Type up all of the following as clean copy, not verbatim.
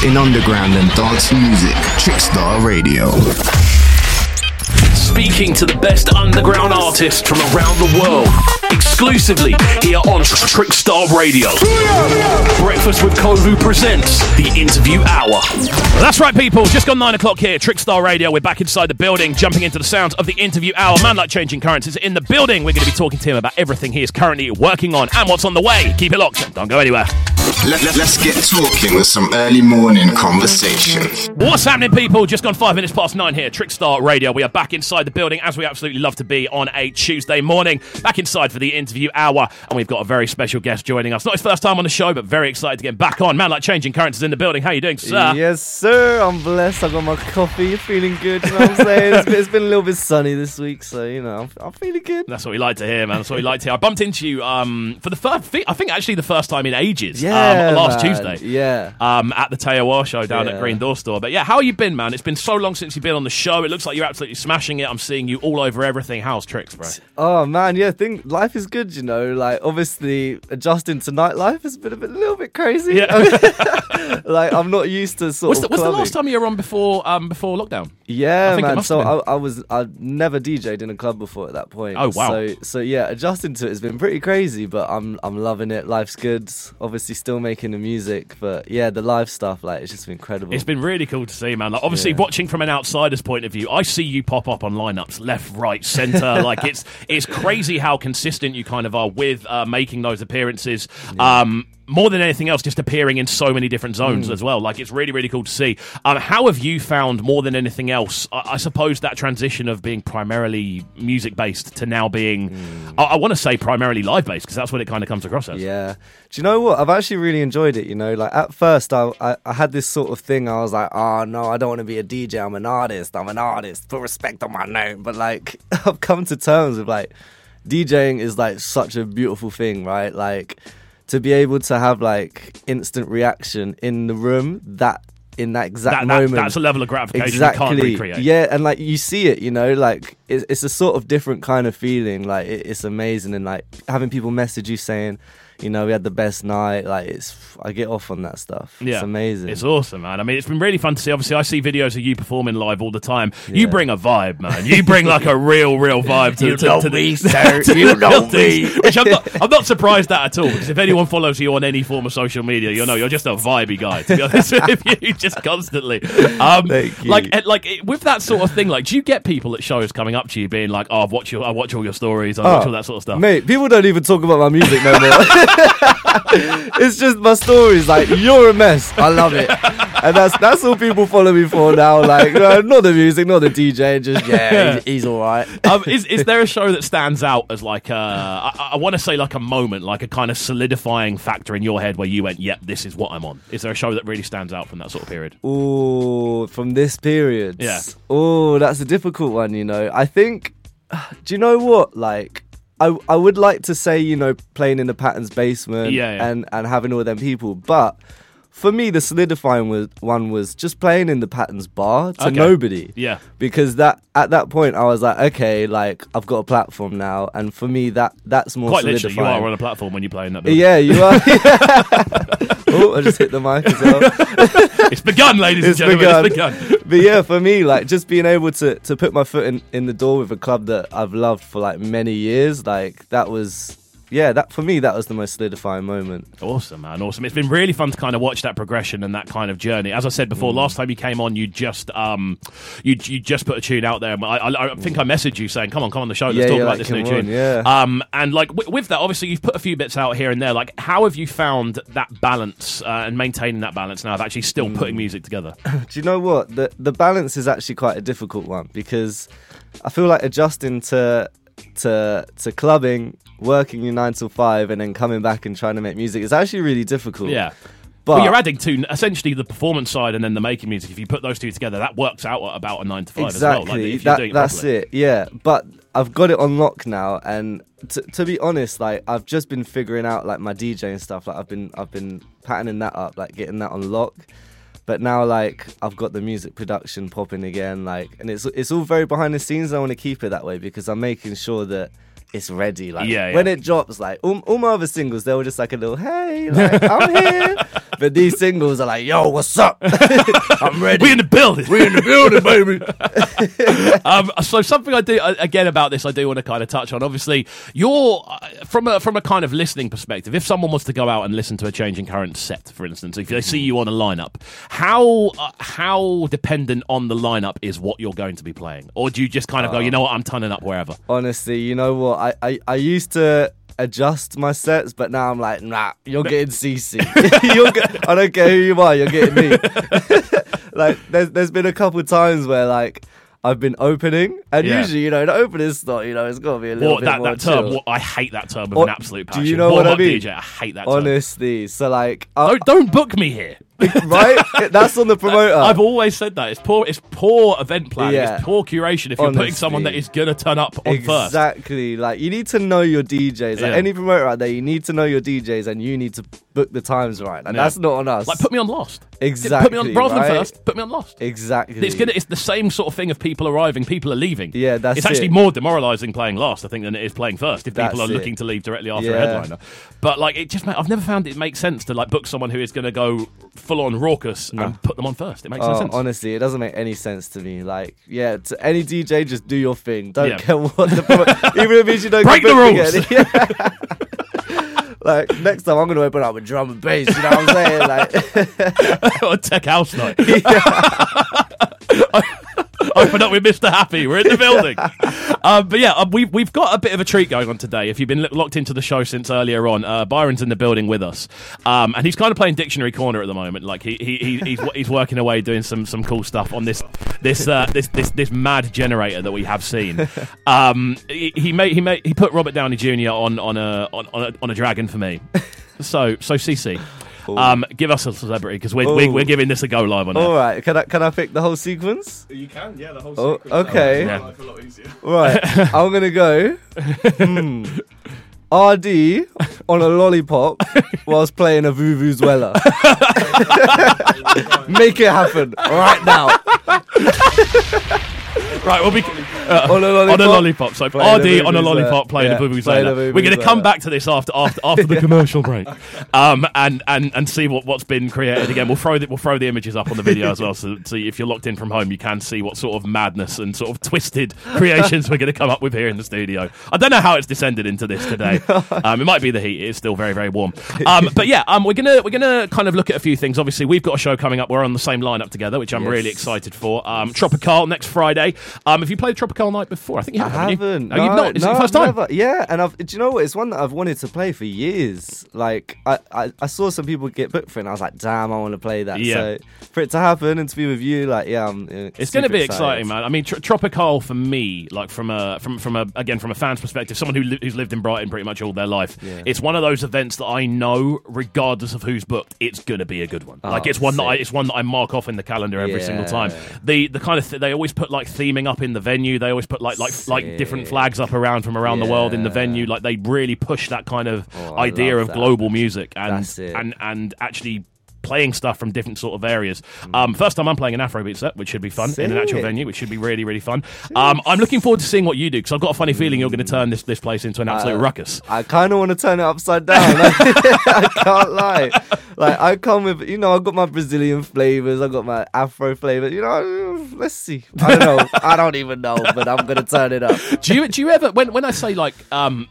best in underground and dance music. Trickstar Radio. Speaking to the best underground artists from around the world, exclusively here on Trickstar Radio. Breakfast with Kovu presents The Interview Hour. That's right, people. Just gone 9 o'clock here, Trickstar Radio. We're back inside the building, jumping into the sounds of The Interview Hour. Man like changing currents is in the building. We're going to be talking to him about everything he is currently working on and what's on the way. Keep it locked. Don't go anywhere. Let's get talking with some early morning conversation. What's happening, people? Just gone 5 minutes past 9 here, Trickstar Radio. We are back inside the building, as we absolutely love to be on a Tuesday morning. Back inside for the Interview Hour, and we've got a very special guest joining us. Not his first time on the show, but very excited to get back on. Man like changing currents is in the building. How are you doing, sir? Yes, sir. I'm blessed. I got my coffee. Feeling good. You know what I'm saying? It's been a little bit sunny this week, so you know I'm feeling good. That's what we like to hear, man. That's what we like to hear. I bumped into you for the first, I think actually the first time in ages. Last Tuesday. Yeah. At the Teowa show down at Green Door Store. But yeah, how you been, man? It's been so long since you've been on the show. It looks like you're absolutely smashing it. I'm seeing you all over everything. How's Tricks, bro? Oh man, yeah. Life is good, you know. Like obviously adjusting to nightlife has been a little bit crazy. Yeah. Like I'm not used to What's the last time you were on before lockdown? Yeah, man. So I've never DJ'd in a club before at that point. Oh wow. So yeah, adjusting to it has been pretty crazy, but I'm loving it. Life's good. Obviously still making the music, but yeah, the live stuff, like it's just been incredible. It's been really cool to see, man. Like obviously watching from an outsider's point of view, I see you pop up on lineups left, right, centre. Like it's crazy how consistent you kind of are with making those appearances. Yeah. More than anything else, just appearing in so many different zones as well. Like, it's really, really cool to see. How have you found, more than anything else, I suppose, that transition of being primarily music-based to now being, I want to say primarily live-based, because that's what it kind of comes across as. Yeah. Do you know what? I've actually really enjoyed it, you know? Like, at first, I had this sort of thing. I was like, oh, no, I don't want to be a DJ. I'm an artist. Put respect on my name. But, like, I've come to terms with, like, DJing is, like, such a beautiful thing, right? Like, to be able to have like instant reaction in the room, in that exact moment, that's a level of gratification you can't recreate. Yeah, and like you see it, you know, like it's a sort of different kind of feeling. Like it's amazing, and like having people message you saying, you know, we had the best night. Like I get off on that stuff. Yeah, it's amazing. It's awesome, man. I mean, it's been really fun to see. Obviously, I see videos of you performing live all the time. Yeah. You bring a vibe, man. You bring like a real vibe to me, sir. You know me. Which I'm not surprised at all. Because if anyone follows you on any form of social media, you'll know you're just a vibey guy. To be honest with you, just constantly. Thank you. Like with that sort of thing. Like, do you get people at shows coming up to you being like, "Oh, I watch all your stories. I watch all that sort of stuff." Mate, people don't even talk about my music no more. It's just my stories. Like, you're a mess. I love it, and that's all people follow me for now. Like, not the music, not the DJ. Just he's all right. Is there a show that stands out as like I want to say like a moment, like a kind of solidifying factor in your head where you went, "Yep, this is what I'm on"? Is there a show that really stands out from that sort of period? Oh, from this period. Yeah. Oh, that's a difficult one. You know, I think. Do you know what? Like. I would like to say, you know, playing in the Patterns basement and having all them people. But for me, the solidifying one was just playing in the Patterns bar to nobody. Yeah. Because at that point, I was like, okay, like, I've got a platform now. And for me, that's more quite solidifying. Literally, you are on a platform when you play in that building. Yeah, you are. Oh, I just hit the mic as well. It's begun, ladies and gentlemen. It's begun. But yeah, for me, like, just being able to put my foot in the door with a club that I've loved for like many years, like that was yeah, that for me, that was the most solidifying moment. Awesome, man, awesome. It's been really fun to kind of watch that progression and that kind of journey. As I said before, last time you came on, you just you just put a tune out there. I think I messaged you saying, come on the show, let's talk about this new tune. And like with that, obviously you've put a few bits out here and there. Like, how have you found that balance and maintaining that balance now of actually still putting music together? Do you know what? The balance is actually quite a difficult one, because I feel like adjusting to clubbing, working your 9 to 5, and then coming back and trying to make music is actually really difficult. Yeah. But you're adding to essentially the performance side and then the making music. If you put those two together, that works out at about a 9 to 5 exactly. as well. Like, if you're doing it that's properly. it. Yeah. But I've got it on lock now, and to be honest, like I've just been figuring out like my DJ and stuff. Like I've been patterning that up, like getting that on lock. But now, like, I've got the music production popping again, like, and it's all very behind the scenes. I want to keep it that way because I'm making sure that it's ready. Like, when it drops, like, all my other singles, they were just like a little, hey, like, I'm here. But these singles are like, yo, what's up? I'm ready. We in the building. We in the building, baby. So something I do again about this, I do want to kind of touch on. Obviously, you're from a kind of listening perspective. If someone wants to go out and listen to a Changing Current set, for instance, if they see you on a lineup, how dependent on the lineup is what you're going to be playing, or do you just kind of go, you know what, I'm turning up wherever? Honestly, you know what? I used to adjust my sets, but now I'm like, nah, you're getting CC. I don't care who you are, you're getting me. Like, there's been a couple times where like I've been opening, and usually, you know, the opening slot, you know, it's got to be a little bit more that term, chill. I hate that term with an absolute passion. Do you know what I mean? DJ, I hate that term. Honestly, so like, don't book me here. Right? That's on the promoter. I've always said that. It's poor event planning. Yeah. It's poor curation if you're putting someone that is going to turn up on first. Exactly. Like, you need to know your DJs. Like, any promoter out there, you need to know your DJs and you need to book the times right. And that's not on us. Like, put me on Lost. Exactly. Put me on, rather than first, put me on Lost. Exactly. It's the same sort of thing of people arriving, people are leaving. Yeah, that's It's actually more demoralising playing last, I think, than it is playing first if people are looking to leave directly after a headliner. But, like, I've never found it make sense to, like, book someone who is going to go full-on raucous and put them on first. It makes no sense. Honestly, it doesn't make any sense to me. Like, to any DJ, just do your thing. Don't care what the even if it means you don't break the rules. Like, next time I'm going to open up with drum and bass. You know what I'm saying? Like, or tech house night. Open up with Mr. Happy. We're in the building. But yeah, we've got a bit of a treat going on today. If you've been locked into the show since earlier on, Byron's in the building with us, and he's kind of playing Dictionary Corner at the moment. Like he's working away doing some cool stuff on this mad generator that we have seen. He put Robert Downey Jr. on a dragon for me. So CC. Give us a celebrity because we're giving this a go live on it. All right, can I pick the whole sequence? You can, the whole sequence. Okay. That life a lot easier. Right, I'm gonna go. RD on a lollipop whilst playing a Vuvuzuela. Make it happen right now. Right, we'll be on a lollipop. So RD on a lollipop playing a Vuvuzela. We're going to come back to this after the commercial break, and see what's been created again. We'll throw the images up on the video as well, so if you're locked in from home, you can see what sort of madness and sort of twisted creations we're going to come up with here in the studio. I don't know how it's descended into this today. It might be the heat. It's still very, very warm. But yeah, we're gonna kind of look at a few things. Obviously, we've got a show coming up. We're on the same lineup together, which I'm really excited for. Tropical next Friday. Have you played Tropical Night before? I think you have. I haven't. No, you've not. Is it your first time? Never. Yeah, and do you know what? It's one that I've wanted to play for years. Like, I saw some people get booked for it, and I was like, damn, I want to play that. Yeah. So for it to happen and to be with you, like, it's going to be exciting, man. I mean, Tropical for me, like from a fan's perspective, someone who's lived in Brighton pretty much all their life. Yeah. It's one of those events that I know, regardless of who's booked, it's going to be a good one. Like, it's one that I mark off in the calendar every single time. The kind of they always put like theming up in the venue. They always put like different flags up around the world in the venue. Like, they really push that kind of idea of global music and actually playing stuff from different sort of areas. First time I'm playing an Afrobeat set, which should be fun in an actual venue, which should be really, really fun. I'm looking forward to seeing what you do, because I've got a funny feeling you're going to turn this place into an absolute ruckus. I kind of want to turn it upside down. I can't lie. Like, I come with, I've got my Brazilian flavors, I've got my Afro flavors. Let's see. I don't know. I don't even know, but I'm going to turn it up. Do you ever, when I say like,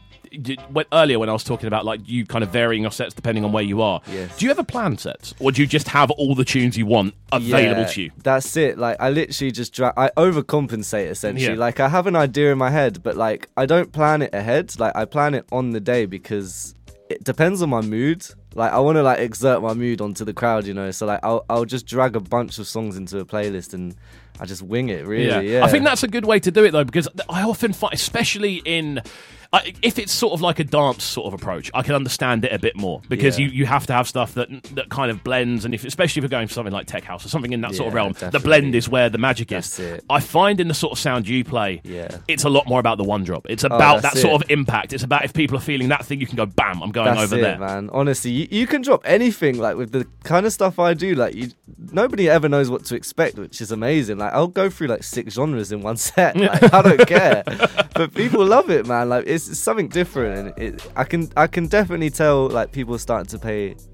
earlier when I was talking about like you kind of varying your sets depending on where you are, do you ever plan sets, or do you just have all the tunes you want available to you? That's it. Like, I literally just I overcompensate essentially. Like, I have an idea in my head, but like I don't plan it ahead. Like, I plan it on the day because it depends on my mood. Like, I want to like exert my mood onto the crowd, so like I'll just drag a bunch of songs into a playlist and I just wing it, really. Yeah. I think that's a good way to do it, though, because I often find, especially in... if it's sort of like a dance sort of approach, I can understand it a bit more, because you have to have stuff that kind of blends, and especially if you're going for something like tech house or something in that sort of realm, definitely. The blend is where the magic is. It. I find in the sort of sound you play, it's a lot more about the one drop. It's about that sort of impact. It's about if people are feeling that thing, you can go, bam, I'm going over there. Man. Honestly, you can drop anything. Like, with the kind of stuff I do, like, nobody ever knows what to expect, which is amazing. Like, I'll go through like 6 genres in one set. Like, I don't care, but people love it, man. Like, it's something different, and I can definitely tell like people are starting to pay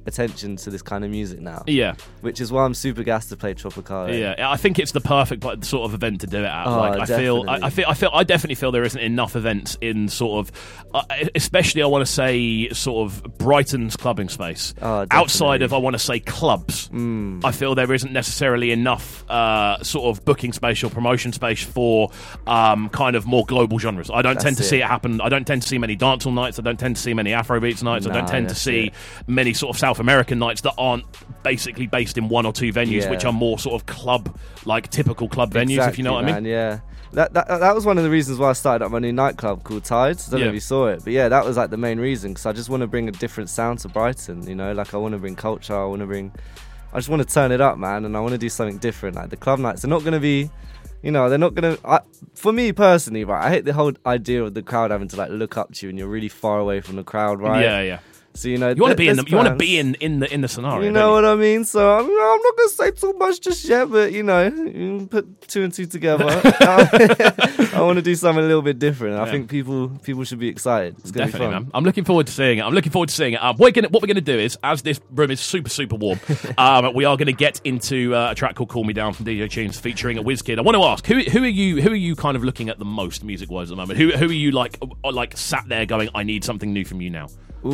attention to this kind of music now. Yeah. Which is why I'm super gassed to play Tropicale. Yeah, I think it's the perfect sort of event to do it at. Oh, I definitely feel there isn't enough events in sort of, especially I want to say sort of Brighton's clubbing space. Outside of, I want to say, clubs. I feel there isn't necessarily enough sort of booking space or promotion space for kind of more global genres. I don't tend to see it happen. I don't tend to see many dancehall nights. I don't tend to see many Afrobeats nights. I don't tend to see many sort of South American nights that aren't basically based in one or two venues, which are more sort of club, like typical club venues, if you know what I mean. Yeah. That was one of the reasons why I started up my new nightclub called Tides. I don't know if you saw it, but yeah, that was like the main reason, because I just want to bring a different sound to Brighton, you know, like I want to bring culture, I just want to turn it up, man, and I want to do something different. Like the club nights are not going to be, you know, they're not going to, for me personally, right, I hate the whole idea of the crowd having to like look up to you and you're really far away from the crowd, right? Yeah. So you know, you want to be in the scenario. You know what I mean? So I'm not gonna say too much just yet, but you know, you put two and two together. I want to do something a little bit different. I think people should be excited. It's gonna be fun. Man. I'm looking forward to seeing it. What we're gonna do is, as this room is super warm, we are gonna get into a track called "Call Me Down" from DJ Tunes featuring a WizKid. I want to ask, who are you kind of looking at the most music wise at the moment? Who are you like sat there going, I need something new from you now?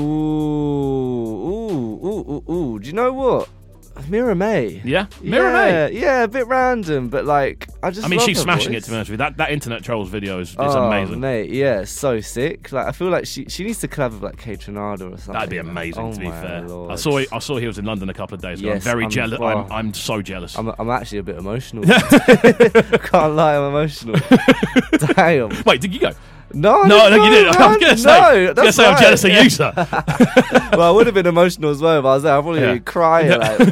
Ooh. Do you know what? Mira May. Yeah? Mira May? Yeah, a bit random, but like, she's smashing it, to be honest with you. That Internet Trolls video is amazing. Mate, yeah, so sick. Like, I feel like she needs to collab with like K-Tronado or something. That'd be amazing, to be fair. Lord. I saw he was in London a couple of days ago. Yes, I'm very jealous. I'm so jealous. I'm actually a bit emotional. Can't lie, I'm emotional. Damn. Wait, did you go? No, you didn't. I was going to say I'm jealous of you, sir. Well, I would have been emotional as well if I was there. I'd probably be crying.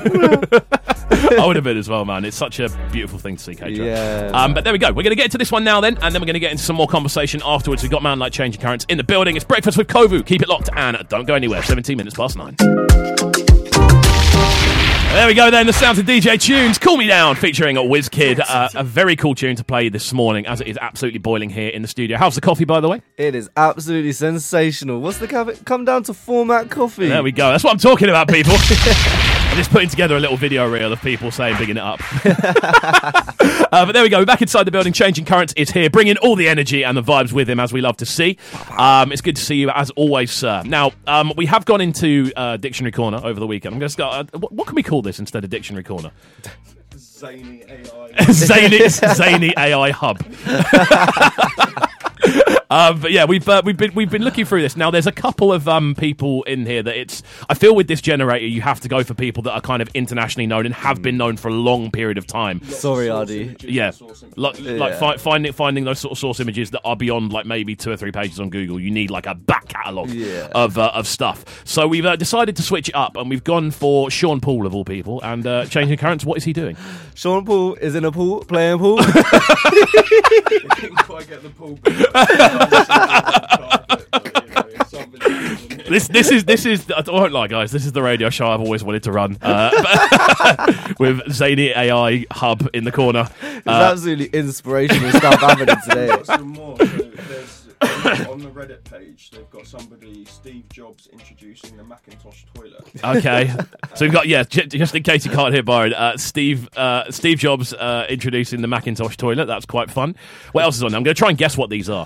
I would have been as well, man. It's such a beautiful thing to see, K-Tron. Yeah. But there we go. We're going to get into this one now then, and then we're going to get into some more conversation afterwards. We've got Man Like Changing Currents in the building. It's Breakfast with Kovu. Keep it locked and don't go anywhere. 17 minutes past 9. There we go then, the sounds of DJ Tunes, Call Me Down, featuring a WizKid. A very cool tune to play this morning, as it is absolutely boiling here in the studio. How's the coffee, by the way? It is absolutely sensational. What's the coffee? Come down to Format Coffee. There we go. That's what I'm talking about, people. I'm just putting together a little video reel of people saying bigging it up. But there we go. We're back inside the building. Changing Currents is here, bringing all the energy and the vibes with him, as we love to see. It's good to see you, as always, sir. Now, we have gone into Dictionary Corner over the weekend. I'm going to start. What can we call this instead of Dictionary Corner? Zany AI. Zany AI hub. But yeah, we've been looking through this. Now, there's a couple of people in here that I feel with this generator, you have to go for people that are kind of internationally known and have been known for a long period of time. Sorry, Ardy. Yeah, finding those sort of source images that are beyond like maybe 2 or 3 pages on Google. You need like a back catalogue of stuff. So we've decided to switch it up, and we've gone for Sean Paul of all people. And Changing Currents, what is he doing? Sean Paul is in a pool playing pool. He didn't quite get the pool. This is I won't lie, guys, this is the radio show I've always wanted to run, with Zany AI hub in the corner. It's absolutely inspirational stuff happening today. Got some more. So there's on the Reddit page, they've got somebody, Steve Jobs, introducing the Macintosh toilet. Okay, so we've got just in case you can't hear Byron, Steve Jobs introducing the Macintosh toilet. That's quite fun. What else is on there? I'm going to try and guess what these are.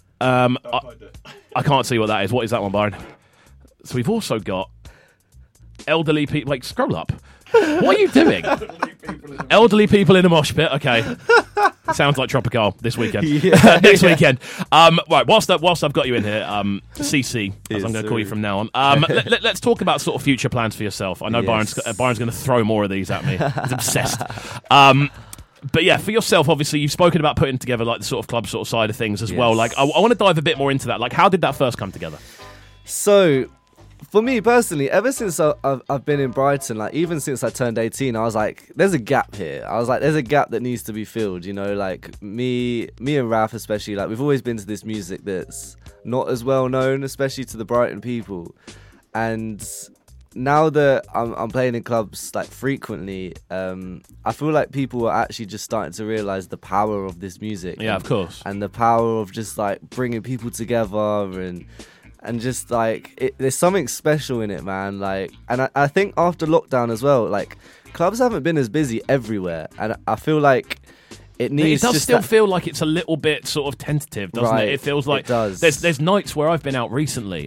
I can't see what that is. What is that one, Byron? So we've also got elderly people. Like, scroll up. What are you doing? Elderly people in a mosh pit. Okay. Sounds like Tropicale this weekend. Next weekend. Right, whilst I've got you in here, CC, as I'm going to call you from now on, let's talk about sort of future plans for yourself. I know Byron's going to throw more of these at me. He's obsessed. But yeah, for yourself, obviously, you've spoken about putting together like the sort of club sort of side of things as well. Like, I want to dive a bit more into that. Like, how did that first come together? So, for me personally, ever since I've been in Brighton, like even since I turned 18, I was like, there's a gap here. I was like, there's a gap that needs to be filled, you know, like me and Raf especially, like we've always been to this music that's not as well known, especially to the Brighton people. And now that I'm playing in clubs like frequently, I feel like people are actually just starting to realize the power of this music. Yeah, of course. And the power of just like bringing people together and just like there's something special in it, man. Like, and I think after lockdown as well, like clubs haven't been as busy everywhere, and I feel like it needs. It does just still feel like it's a little bit sort of tentative, doesn't Right, it? It feels like it does. There's nights where I've been out recently,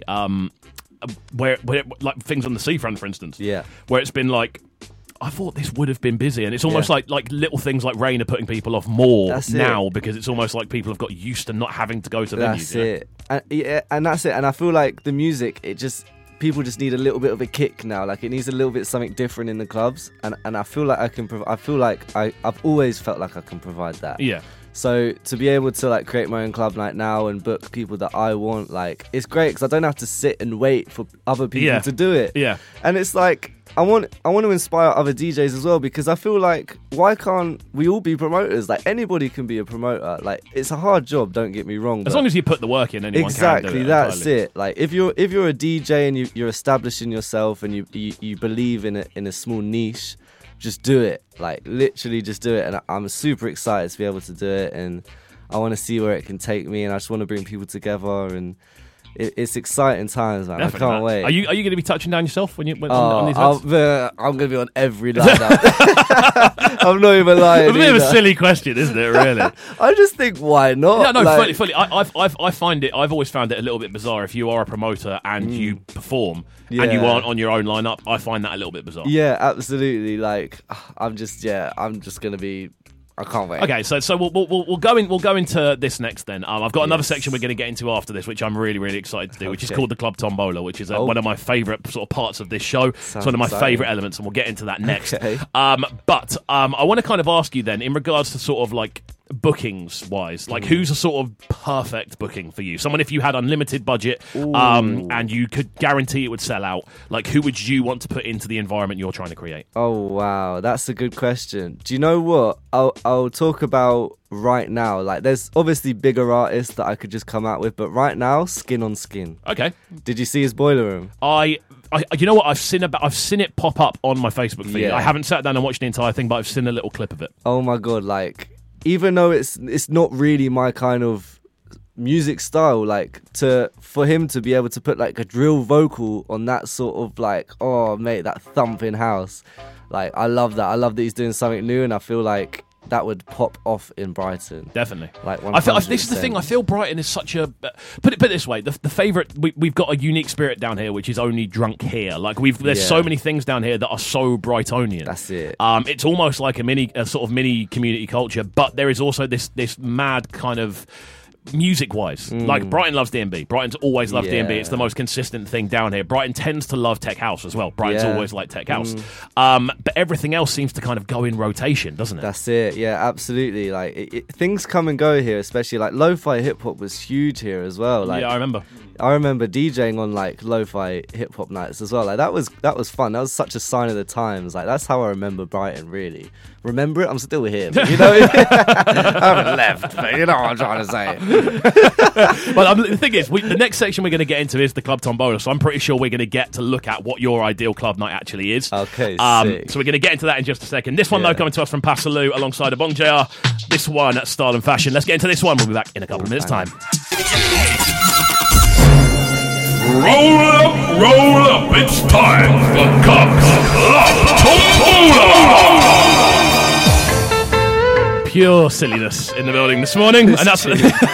where like things on the seafront, for instance, Yeah. where it's been like, I thought this would have been busy, and it's almost Yeah. like little things like rain are putting people off more That's it. now because it's almost like people have got used to not having to go to venues. That's you know? it. And, yeah, and that's it. And I feel like the music, people just need a little bit of a kick now. Like it needs a little bit something different in the clubs. And I feel like I've always felt like I can provide that. Yeah. So to be able to like create my own club night now and book people that I want, like it's great because I don't have to sit and wait for other people Yeah. to do it. Yeah. And it's like I want to inspire other DJs as well, because I feel like why can't we all be promoters? Like anybody can be a promoter. Like it's a hard job, don't get me wrong. As but long as you put the work in, anyone exactly can do it. that's entirely. it. Like if you're a DJ and you're establishing yourself and you believe in a small niche, just do it. Like literally just do it. And I'm super excited to be able to do it, and I want to see where it can take me, and I just want to bring people together, and it's exciting times, man. Definitely, I can't man. wait. Are you going to be touching down yourself on these events? I'm going to be on every lineup. I'm not even lying. It's a bit of a either. silly question, isn't it? Really? I just think, why not? Yeah, no, Like, fully. I find it. I've always found it a little bit bizarre if you are a promoter and you perform and you Yeah. aren't on your own lineup. I find that a little bit bizarre. Yeah, absolutely. Like, I'm just going to be. I can't wait. Okay, so we'll go into this next then. I've got another Yes. section we're going to get into after this, which I'm really excited to do, which is Okay. called the Club Tombola, which is Oh. one of my favourite sort of parts of this show. It's Sounds one of my exciting. favourite elements, and we'll get into that next. Okay. But I want to kind of ask you then, in regards to sort of like bookings wise, like who's a sort of perfect booking for you? Someone, if you had unlimited budget and you could guarantee it would sell out, like who would you want to put into the environment you're trying to create? Oh wow, that's a good question. Do you know what? I'll talk about right now. Like, there's obviously bigger artists that I could just come out with, but right now, Skin on Skin. Okay. Did you see his Boiler Room? I you know what? I've seen it pop up on my Facebook feed. Yeah. I haven't sat down and watched the entire thing, but I've seen a little clip of it. Oh my god! Like, even though it's not really my kind of music style, like for him to be able to put like a drill vocal on that sort of like, oh mate, that thumping house, like I love that. I love that he's doing something new, and I feel like that would pop off in Brighton. Definitely. Like, I feel this is the thing. I feel Brighton is such a put it this way. The favourite we've got a unique spirit down here, which is only drunk here. Like there's Yeah. so many things down here that are so Brightonian. That's it. It's almost like a sort of mini community culture, but there is also this mad kind of. Music-wise, like Brighton loves D&B. Brighton's always loved Yeah. D&B. It's the most consistent thing down here. Brighton tends to love tech house as well. Brighton's Yeah. always liked tech house. But everything else seems to kind of go in rotation, doesn't it? That's it. Yeah, absolutely. Like things come and go here, especially like lo-fi hip hop was huge here as well. Like yeah, I remember. I remember DJing on like lo-fi hip hop nights as well. Like that was fun. That was such a sign of the times. Like that's how I remember Brighton. Really remember it. I'm still here, but, you know. I haven't left, but you know what I'm trying to say. Well, the thing is, the next section we're going to get into is the Club Tombola, so I'm pretty sure we're going to get to look at what your ideal club night actually is. Okay, sick. So we're going to get into that in just a second. This one, Yeah. though, coming to us from Passaloo alongside a Bong JR. This one, Style and Fashion. Let's get into this one. We'll be back in a couple of minutes' time. Roll up, it's time for Cops Club Tombola! Pure silliness in the building this morning, and that's.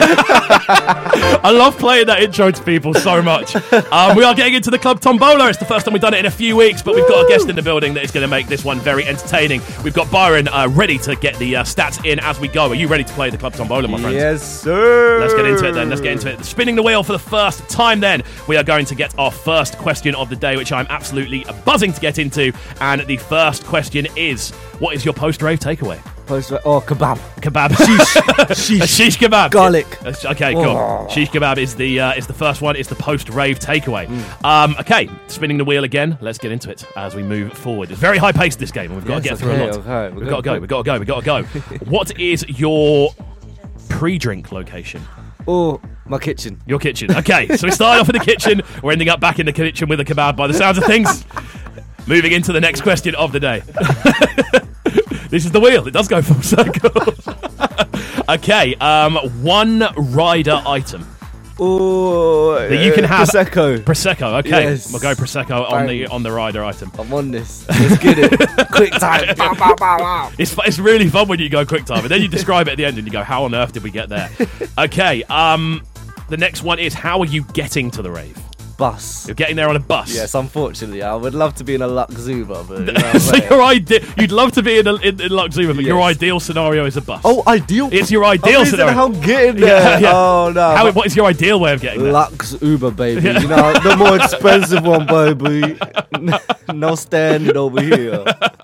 I love playing that intro to people so much. We are getting into the Club Tombola. It's the first time we've done it in a few weeks, but we've got a guest in the building that is going to make this one very entertaining. We've got Byron ready to get the stats in as we go. Are you ready to play the Club Tombola, my friends? Yes, sir. Let's get into it then. Let's get into it. Spinning the wheel for the first time then. We are going to get our first question of the day, which I'm absolutely buzzing to get into. And the first question is, what is your post-rave takeaway? Kebab. Kebab. Sheesh. Sheesh kebab. Garlic. Okay, cool. Oh. Sheesh kebab is the first one. It's the post-rave takeaway. Okay, spinning the wheel again. Let's get into it as we move forward. It's very high-paced, this game, and we've got to get through a lot. Okay. We've got to go. What is your pre-drink location? Oh, my kitchen. Your kitchen. Okay, so we started off in the kitchen. We're ending up back in the kitchen with a kebab by the sounds of things. Moving into the next question of the day. This is the wheel. It does go full circle. Okay, one rider item. Oh, You can have Prosecco. Prosecco. Okay, Yes. we'll go Prosecco on the rider item. I'm on this. Let's get it. Quick time. Bow, bow, bow, bow. It's really fun when you go quick time, and then you describe it at the end, and you go, "How on earth did we get there?" Okay. The next one is, how are you getting to the rave? Bus. You're getting there on a bus. Yes, unfortunately, I would love to be in a Lux Uber, but you know, So you'd love to be in Lux Uber, but your Yes. ideal scenario is a bus. oh, ideal. It's your ideal scenario. How I'm getting there. Yeah. Oh no. What is your ideal way of getting there? Lux Uber, baby. You know, the more expensive one, baby. No standing over here.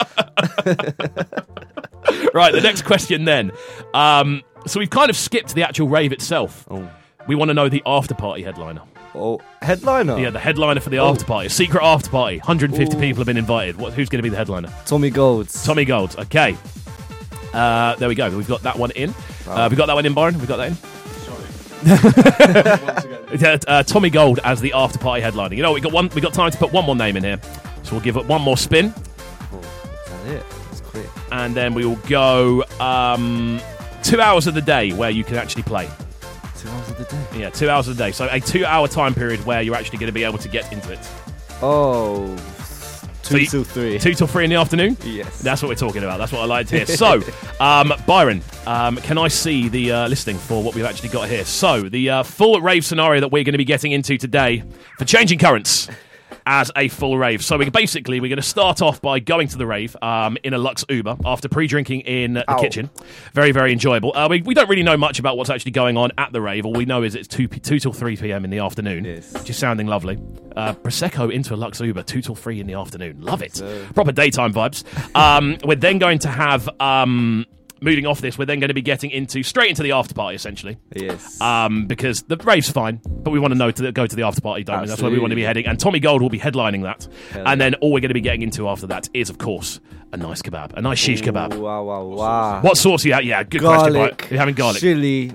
Right, the next question then. So we've kind of skipped the actual rave itself. Oh. We want to know the after party headliner. Oh, headliner. Yeah, the headliner for the after party. A secret after party. 150 people have been invited. Who's going to be the headliner? Tommy Golds. Tommy Gold. Okay. There we go. We've got that one in. We got that one in, Byron? We got that in? Sorry. Once again. Tommy Gold as the after party headliner. You know, we got time to put one more name in here. So we'll give it one more spin. Oh, is that it? That's quick. And then we will go 2 hours of the day where you can actually play. 2 hours of the day. Yeah, 2 hours of the day. So a 2 hour time period where you're actually going to be able to get into it. Oh, So 2 till 3. 2 till 3 in the afternoon? Yes. That's what we're talking about. That's what I like to hear. So, Byron, can I see the listing for what we've actually got here? So, the full rave scenario that we're going to be getting into today for Changing Currents as a full rave. So, we're going to start off by going to the rave in a Lux Uber after pre-drinking in the kitchen. Very, very enjoyable. We don't really know much about what's actually going on at the rave. All we know is it's 2 till 3 p.m. in the afternoon, Yes. which is sounding lovely. Prosecco into a Lux Uber, 2 till 3 in the afternoon. Love it. Proper daytime vibes. We're then going to have, moving off this, we're then going to be getting straight into the after party, essentially. Yes. Because the rave's fine, but we want to go to the after party, don't we? That's where we want to be heading. And Tommy Gold will be headlining that. And then all we're going to be getting into after that is, of course, a nice kebab, a nice shish kebab. Wow, wow, wow. What sauce are you having? Yeah, good Garlic. question, right? You're having garlic. Chili.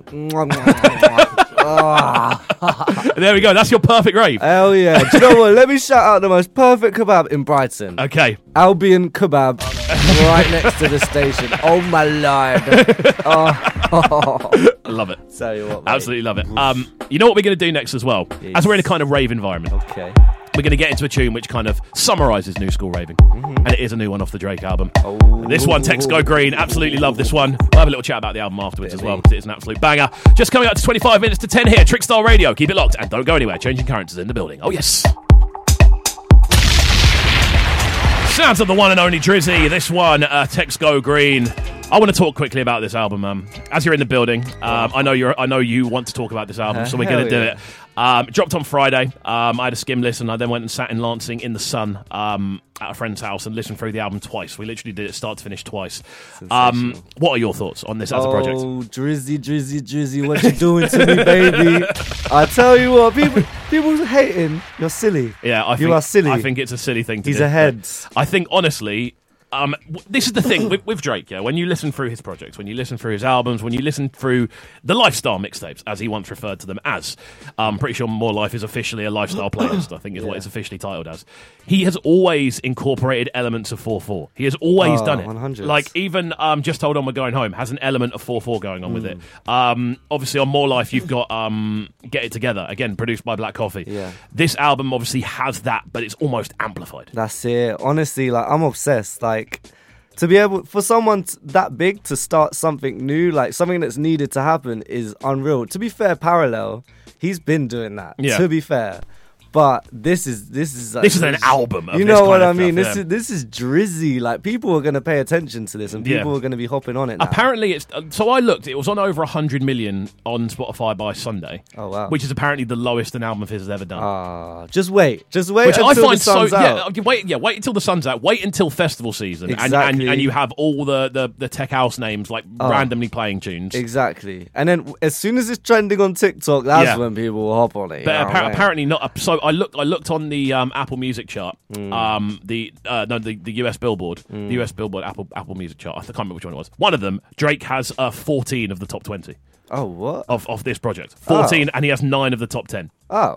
There we go. That's your perfect rave. Hell yeah. Do you know what? Let me shout out the most perfect kebab in Brighton. Okay. Albion Kebab, right next to the station. Oh my lord. I love it. Tell you what, mate. Absolutely love it. You know what we're going to do next as well? Yes. As we're in a kind of rave environment, Okay. we're going to get into a tune which kind of summarises new school raving. And it is a new one off the Drake album. Oh. This one, Text Go Green, absolutely love this one. We'll have a little chat about the album afterwards as well, because it is an absolute banger. Just coming up to 25 minutes to 10 here, Trickstar Radio. Keep it locked and don't go anywhere. Changing Currents is in the building. Oh, yes. Sounds of the one and only Drizzy. This one, Text Go Green. I want to talk quickly about this album. As you're in the building, I know you want to talk about this album, so we're going to do it. Dropped on Friday. I had a skim listen. I then went and sat in Lancing in the sun at a friend's house and listened through the album twice. We literally did it start to finish twice. What are your thoughts on this as a project? Oh, Drizzy, what you doing to me, baby? I tell you what, people hating. You're silly. Yeah, You are silly. I think it's a silly thing to do. He's ahead. I think, honestly, this is the thing with Drake, yeah. When you listen through his projects, when you listen through his albums, when you listen through the lifestyle mixtapes, as he once referred to them as, I'm pretty sure More Life is officially a lifestyle playlist, I think is what it's officially titled as. He has always incorporated elements of 4/4. He has always done it. 100. Like, even Just Hold On, We're Going Home has an element of 4/4 going on with it. Obviously, on More Life, you've got Get It Together, again, produced by Black Coffee. Yeah. This album obviously has that, but it's almost amplified. That's it. Honestly, like, I'm obsessed. Like, to be able, for someone that big to start something new, like something that's needed to happen, is unreal. To be fair, Parallel, he's been doing that. Yeah. To be fair. But this is an album of you this know what kind I of mean? stuff, This is Drizzy. Like, people are going to pay attention to this, and people Yeah. are going to be hopping on it now. Apparently, it's so I looked. It was on over 100 million on Spotify by Sunday. Oh, wow. Which is apparently the lowest an album of his has ever done. Just wait Which until I find the sun's out. wait until the sun's out. Wait until festival season, Exactly. and you have all the tech house names like randomly playing tunes. Exactly. And then as soon as it's trending on TikTok, that's when people will hop on it. But you know what I mean? apparently not. So I looked on the Apple Music chart, the US Billboard, the US Billboard Apple Music chart. I can't remember which one it was. One of them, Drake has 14 of the top 20 Oh, what? of this project. 14, and he has 9 of the top 10. Oh.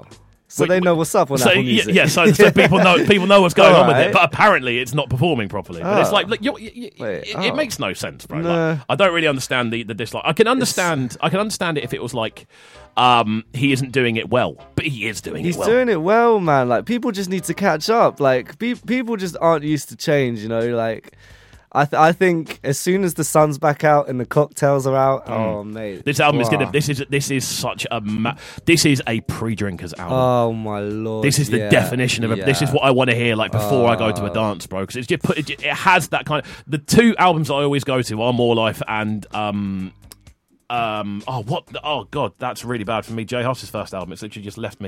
So they know what's up on So Apple Music. yeah, so people know what's going on with Alright. it, but apparently it's not performing properly. But it's Oh. like, look, Wait, it makes no sense, bro. Nah. Like, I don't really understand the dislike. I can understand it if it was like he isn't doing it well, but he is doing He's it well. doing it well, man. Like, people just need to catch up. Like, people just aren't used to change, you know? Like, I think as soon as the sun's back out and the cocktails are out, oh, mate. This album is Wow. this is such a this is a pre-drinkers album. Oh, my Lord. This is the yeah, definition of it. This is yeah. what I want to hear, like before I go to a dance, bro. Because it has that kind of. The two albums I always go to are More Life and oh god, that's really bad for me. Jay Huss's first album. It's literally just left me.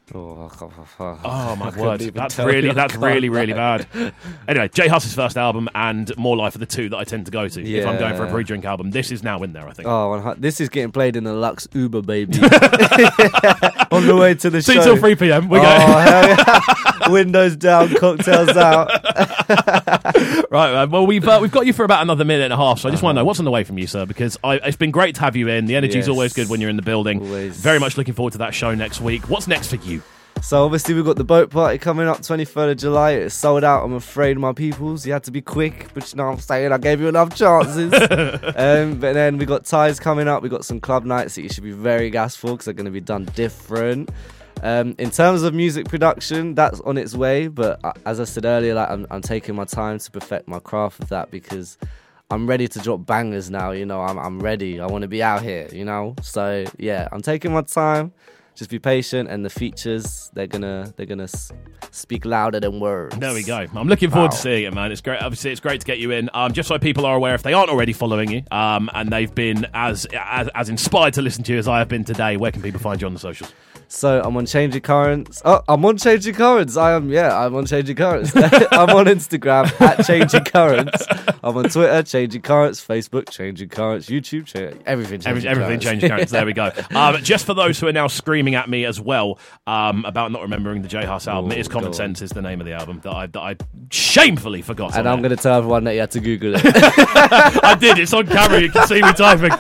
Oh my word, even that's tell really you. I that's can't, really really like. bad. Anyway, Jay Huss's first album and More Life are the two that I tend to go to if I'm going for a Yeah. pre-drink album. This is now in there, I think. Oh, this is getting played in the Lux Uber, baby. On the way to the 2 show. till 3 p.m. We Oh, go. hell yeah. Windows down, cocktails out. Right, man. Well, we've got you for about another minute and a half, so I just want to know what's on the way from you, sir, because it's been great to have you in. The energy's Yes. always good when you're in the building. Always. Very much looking forward to that show next week. What's next for you? So obviously we've got the boat party coming up 23rd of July. It's sold out, I'm afraid, my peoples. You had to be quick, but you know what I'm saying, I gave you enough chances. But then we got ties coming up. We got some club nights that you should be very gassed for because they're going to be done different. In terms of music production, that's on its way. But as I said earlier, like I'm taking my time to perfect my craft with that because I'm ready to drop bangers now. You know, I'm ready. I want to be out here. You know, so yeah, I'm taking my time. Just be patient, and the features they're gonna speak louder than words. There we go. I'm looking forward to Wow. seeing it, man. It's great. Obviously, it's great to get you in. Just so people are aware, if they aren't already following you, and they've been as inspired to listen to you as I have been today, where can people find you on the socials? So I'm on Changing Currents. Oh, I'm on Changing Currents. I'm on Changing Currents. I'm on Instagram at Changing Currents. I'm on Twitter, Changing Currents, Facebook, Changing Currents, YouTube, everything Changing Everything Currents. changing currents. There we go. Just for those who are now screaming at me as well about not remembering the J Huss album, it is Common go on. Sense is the name of the album that I shamefully forgot. And on I'm air. going to tell everyone that you had to Google it. I did. It's on camera. You can see me typing.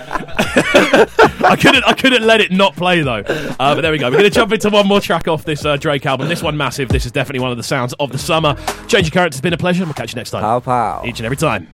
I couldn't let it not play though. But there we go. We're going to jump into one more track off this Drake album. This one massive. This is definitely one of the sounds of the summer. Changing Currents has been a pleasure. We'll catch you next time. Pow, pow. Each and every time.